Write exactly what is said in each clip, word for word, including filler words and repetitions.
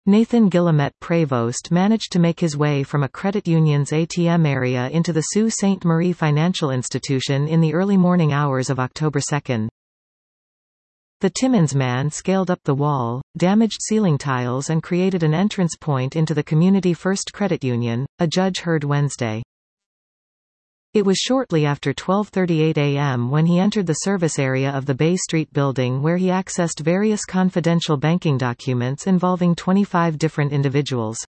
Nathan Guillemette Prévost managed to make his way from a credit union's A T M area into the Sault Ste. Marie financial institution in the early morning hours of October second. The Timmins man scaled up the wall, damaged ceiling tiles and created an entrance point into the Community First Credit Union, a judge heard Wednesday. It was shortly after twelve thirty-eight a m when he entered the service area of the Bay Street building where he accessed various confidential banking documents involving twenty-five different individuals.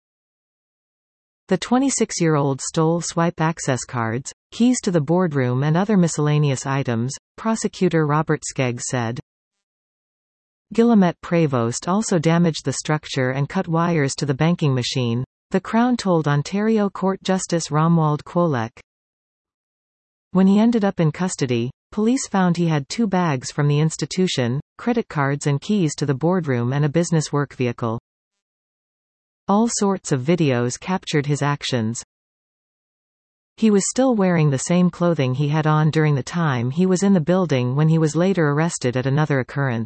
The twenty-six-year-old stole swipe access cards, keys to the boardroom and other miscellaneous items, prosecutor Robert Skeggs said. Guillemette Prévost also damaged the structure and cut wires to the banking machine, the Crown told Ontario Court Justice Romuald Quolek. When he ended up in custody, police found he had two bags from the institution, credit cards and keys to the boardroom and a business work vehicle. All sorts of videos captured his actions. He was still wearing the same clothing he had on during the time he was in the building when he was later arrested at another occurrence.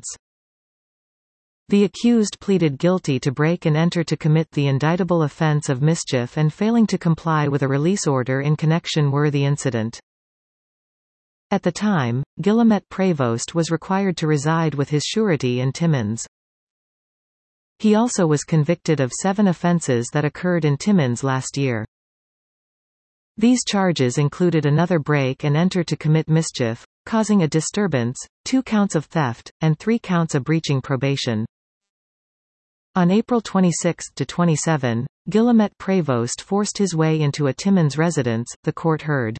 The accused pleaded guilty to break and enter to commit the indictable offense of mischief and failing to comply with a release order in connection with the incident. At the time, Guillemette Prévost was required to reside with his surety in Timmins. He also was convicted of seven offences that occurred in Timmins last year. These charges included another break and enter to commit mischief, causing a disturbance, two counts of theft, and three counts of breaching probation. On April twenty-sixth to twenty-seventh, Guillemette Prévost forced his way into a Timmins residence, the court heard.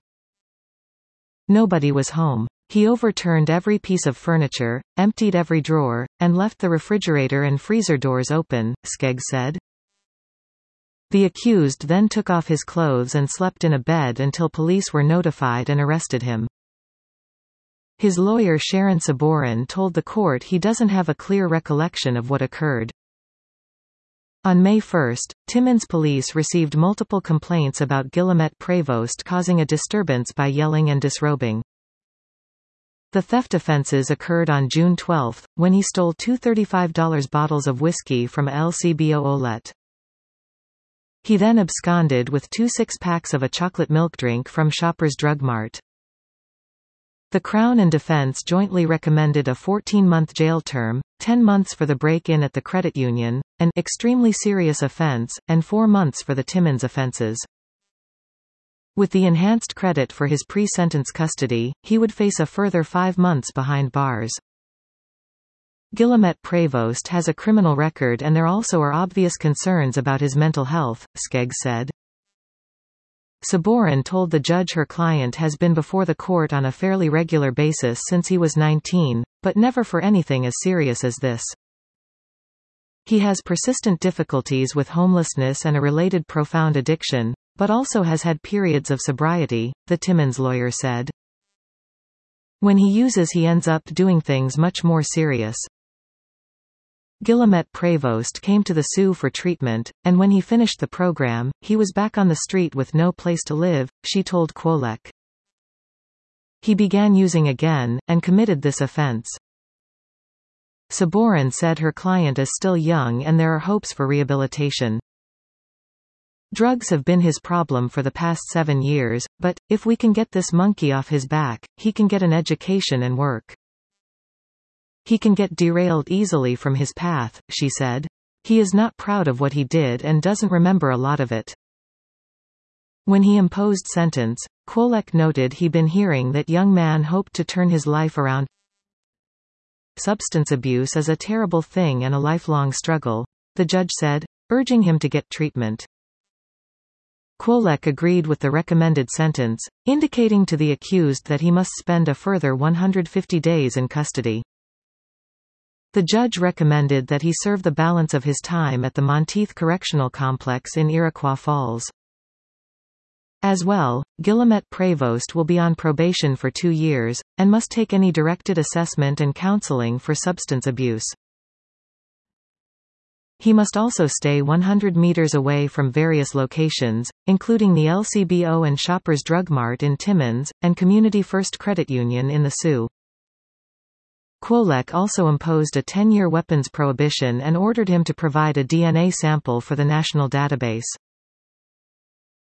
Nobody was home. He overturned every piece of furniture, emptied every drawer, and left the refrigerator and freezer doors open, Skeggs said. The accused then took off his clothes and slept in a bed until police were notified and arrested him. His lawyer Sharon Sabourin told the court he doesn't have a clear recollection of what occurred. On May first, Timmins police received multiple complaints about Guillemette Prévost causing a disturbance by yelling and disrobing. The theft offences occurred on June twelfth, when he stole two thirty-five dollar bottles of whiskey from L C B O Ouellette. He then absconded with two six-packs of a chocolate milk drink from Shoppers Drug Mart. The Crown and defense jointly recommended a fourteen-month jail term, ten months for the break-in at the credit union, an extremely serious offence, and four months for the Timmins offences. With the enhanced credit for his pre-sentence custody, he would face a further five months behind bars. Guillemette Prévost has a criminal record and there also are obvious concerns about his mental health, Skeggs said. Sabourin told the judge her client has been before the court on a fairly regular basis since he was nineteen, but never for anything as serious as this. He has persistent difficulties with homelessness and a related profound addiction, but also has had periods of sobriety, the Timmins lawyer said. When he uses he ends up doing things much more serious. Guillemette Prévost came to the Sault for treatment, and when he finished the program, he was back on the street with no place to live, she told Quolek. He began using again, and committed this offense. Sabourin said her client is still young and there are hopes for rehabilitation. Drugs have been his problem for the past seven years, but, if we can get this monkey off his back, he can get an education and work. He can get derailed easily from his path, she said. He is not proud of what he did and doesn't remember a lot of it. When he imposed sentence, Quolek noted he'd been hearing that young man hoped to turn his life around. Substance abuse is a terrible thing and a lifelong struggle, the judge said, urging him to get treatment. Quolek agreed with the recommended sentence, indicating to the accused that he must spend a further one hundred fifty days in custody. The judge recommended that he serve the balance of his time at the Monteith Correctional Complex in Iroquois Falls. As well, Guillemette Prévost will be on probation for two years, and must take any directed assessment and counseling for substance abuse. He must also stay one hundred meters away from various locations, including the L C B O and Shoppers Drug Mart in Timmins, and Community First Credit Union in the Sault. Kwolek also imposed a ten-year weapons prohibition and ordered him to provide a D N A sample for the national database.